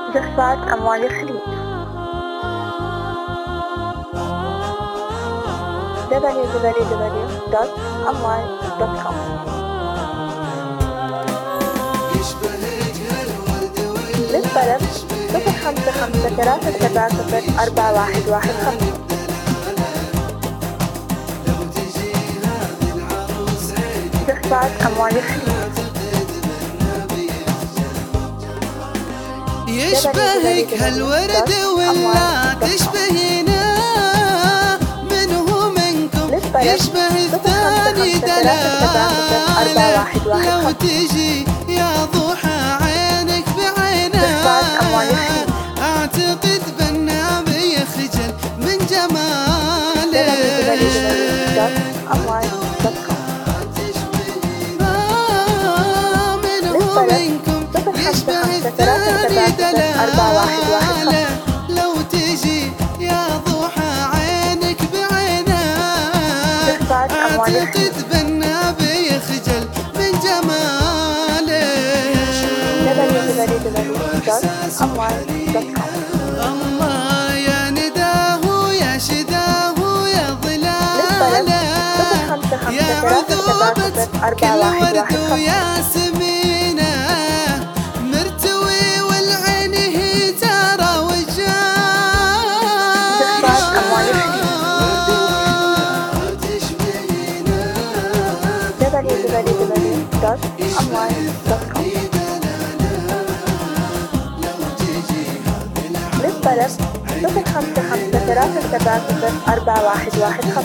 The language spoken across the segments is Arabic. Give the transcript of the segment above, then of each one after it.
جفات أموال الخليج www.amwal.com. للطلب 055 جفات أموال الخليج. يشبهك هالورد ولا تشبهينا، من هو منكم يشبه الثاني دلالة، لو تجي يا ضحى عينك بعينه، اعتقد بالنبي يخجل من جماله. من هو منكم يشبه الثاني دلالة، لو تجي يا ضحى عينك بعينه، اعتقد بالنبي يخجل من جماله. الله يا نداه يا شداه يا ظلاله، يا عذوبة كل ورد ويا سمينه، مرتوي والعين هي ترى وجاره، للطلب 055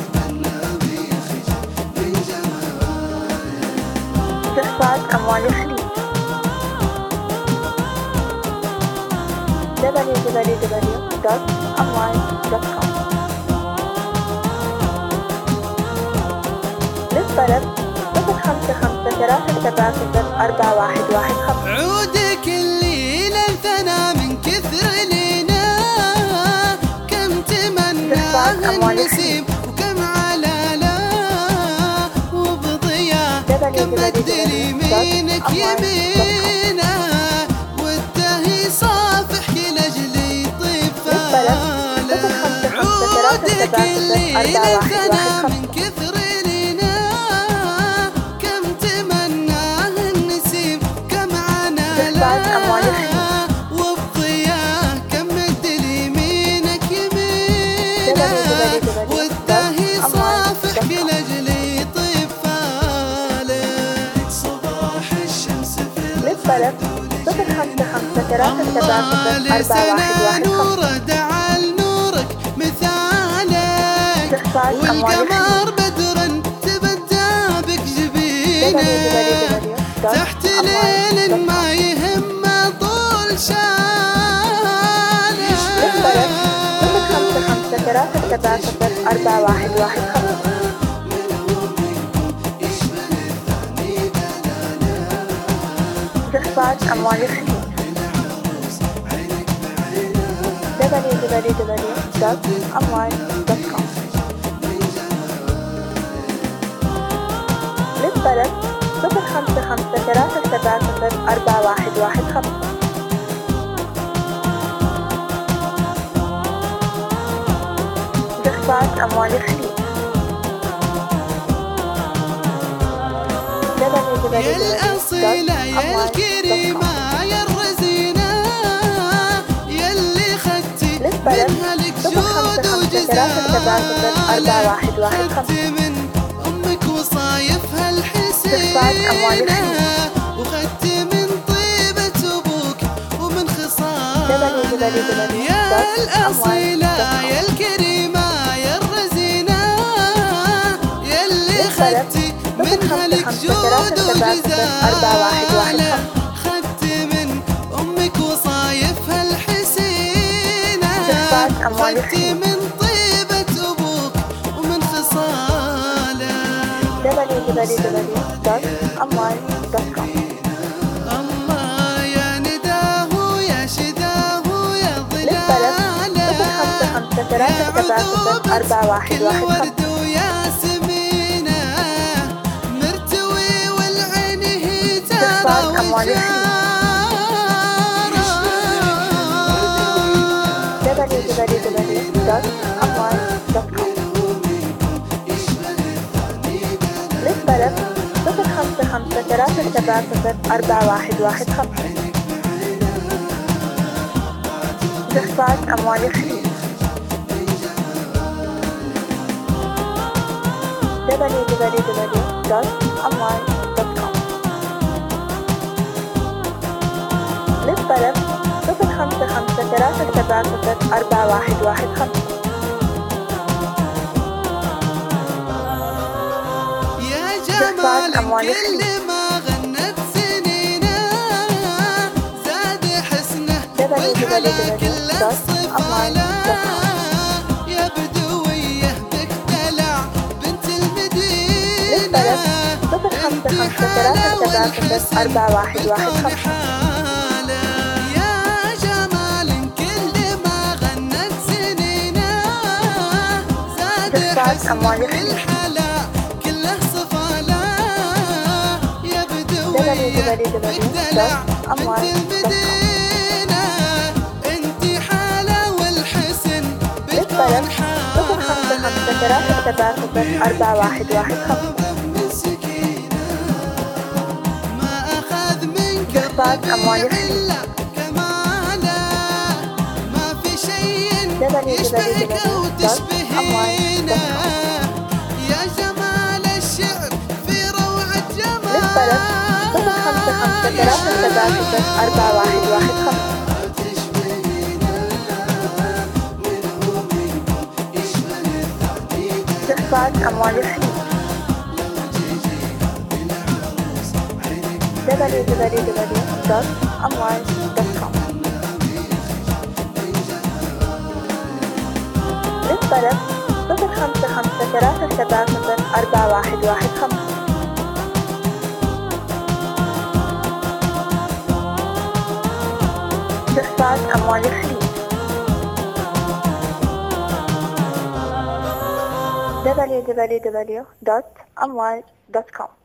جفات أموال الخليج www.amwal.com. للطلب 055 عودك اللي لنثنا من كثر لينا، كم تمناه النسيم وكم علالا، وبضياء كم بدل يمينك يمينه، والدهي صافح كل اجلي طفاله. عودك اللي لنثنا من كثر لينا، كم تمناه النسيم كم عنالا، وبضياء كم بدل يمينك يمينه، والدهي صافح كل اجلي طفاله. صباح الشمس في للطلب 055 سنة نور دعا لنورك مثالك، والقمر بدرا تبدى بك جبينه، تحت ليل ما يهم طول شانه. للطلب 055 جفات أموال الخليج www.amwal.com. للطلب 055 جفات أموال الخليج يا الأصيلة يا الكريمة يا الرزينة، يا اللي خدتي منها لك جود وجزالة، خدتي من أمك وصايفها الحسينة، وخدتي من طيبة أبوك ومن خصالة. يا الأصيلة يا الكريمة يا الرزينة، يا اللي خدتي منها لك جود وجزالة، خدتي من أمك وصايفها الحسينة، خدتي من طيبة أبوك ومن خصالة. www.amwal.com. الله يا نداه يا شداه يا ظلاله، يا عذوبة كل ورد ويا سمينه، مرتوي والعين هي ترى وجاره. www.amwal.com. للطلب 055 استخراج أموال الخليج www.amwal.com. للطلب 055 يا جمال كل ما غنت سنينه زاد حسنه والحلا كله صفاله يا بدوية بك دلع بنت المدينة انت حالة والحسن بكون حالة يا جمال كل ما غنت سنينه زاد حسنه والحلا كله صفاله يا بدوية بك دلع بنت المدينة انت حالة والحسن بكون حالة مسكينة ما أخذ منك استخراج أموال الربيع إلا كماله ما في شيء يشبهك أو تشبهينه يا جمال الشعر في روعة جماله استخراج أموال الخليج www.amwal.com. للطلب 055 استخراج أموال الخليج www.amwal.com.